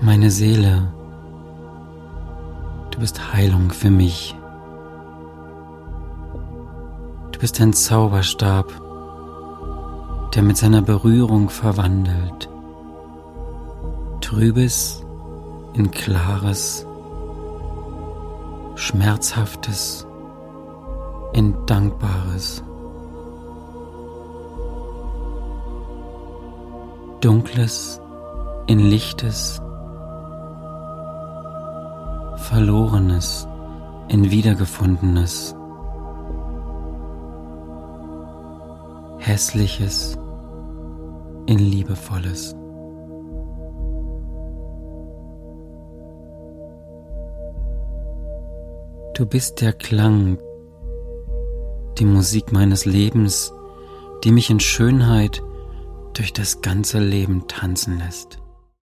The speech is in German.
Meine Seele, du bist Heilung für mich. Du bist ein Zauberstab, der mit seiner Berührung verwandelt. Trübes in Klares, Schmerzhaftes in Dankbares, Dunkles in Lichtes, Verlorenes in Wiedergefundenes, Hässliches in Liebevolles. Du bist der Klang, die Musik meines Lebens, die mich in Schönheit durch das ganze Leben tanzen lässt.